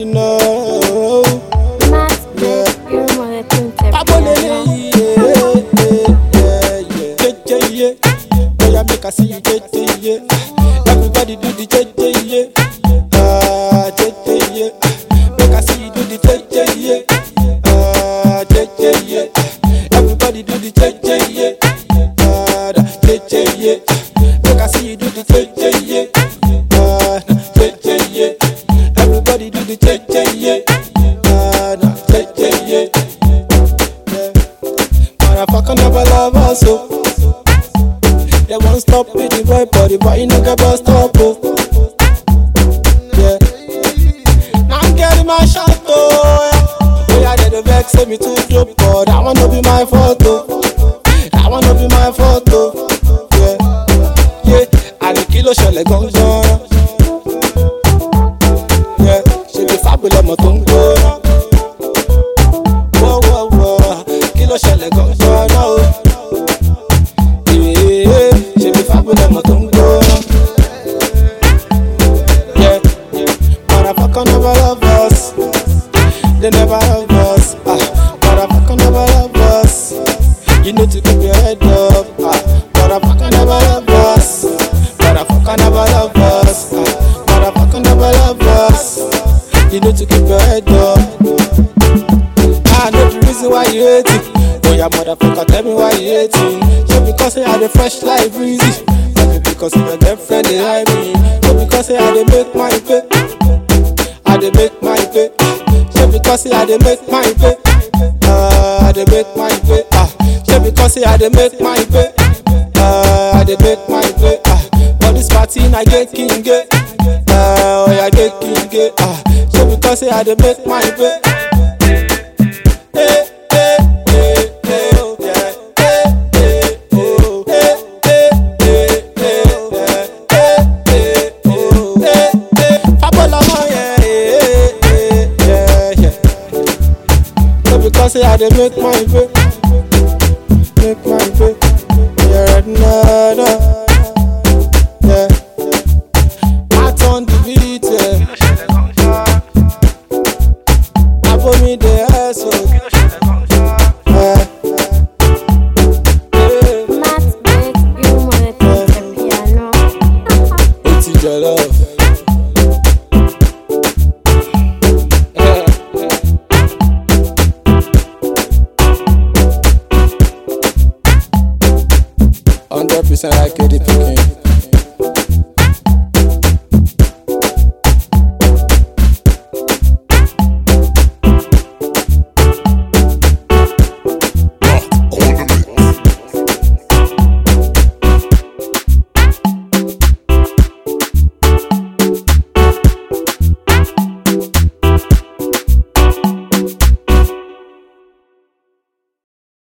already know. Max, you're more than Boy, I make I see you, everybody do the make I see you do the everybody do the make I see you do the everybody do the motherfucker never love us, so they won't stop with the boy, but you no get bust up, oh. Yeah. Now I'm getting my shot, oh. Yeah. Oh, yeah, they vex, say me too dope, but that wanna be my photo. That wanna be my photo. Yeah. Yeah. And the kilo shell like gong gong. Yeah. She be fabulous, my tongue go. Whoa, whoa, whoa. Kilo shell like gong gong, oh. Motherfucker never love us. They never love us. Motherfucker never love us. You need to keep your head up. Motherfucker never love us. Motherfucker never love us. Motherfucker never love us. You need to keep your head up. I know the reason why you hate it. Oh yeah, motherfucker, tell me why you hate it. Just because I had a fresh life breezy. Because my girlfriend they hide me. Just because I dey make my pay. I dey make my pay. Just because I dey make my pay. I dey make my pay. Just because I dey make my pay. I dey make my pay. For this party I get king get. Oh yeah, get king get. Just because I dey make my pay. Say I dey make my pay, yeah, no, yeah. I turn the beat, I put me the ass, Max, you're more than piano. It's your love. Like a